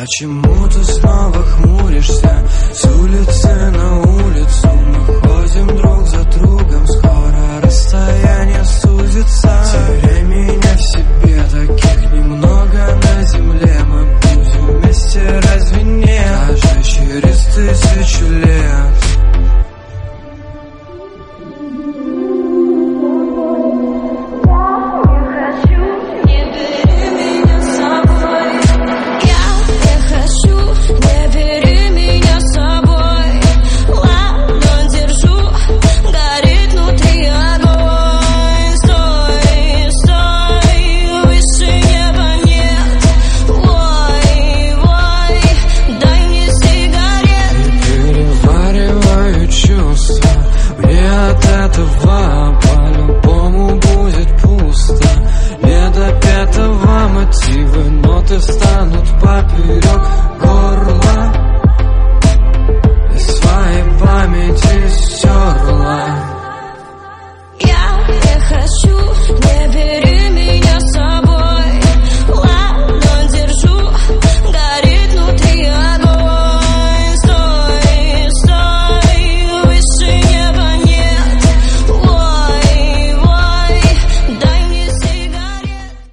Почему ты снова хмуришься? С улицы на улицу мы ходим друг за другом. Скоро расстояние сузится. Теряй меня в себе, таких немного на земле. Мы будем вместе, разве нет? Даже через 1000 лет. По-любому будет пусто. Не до пятого мотивы, ноты встанут поперек.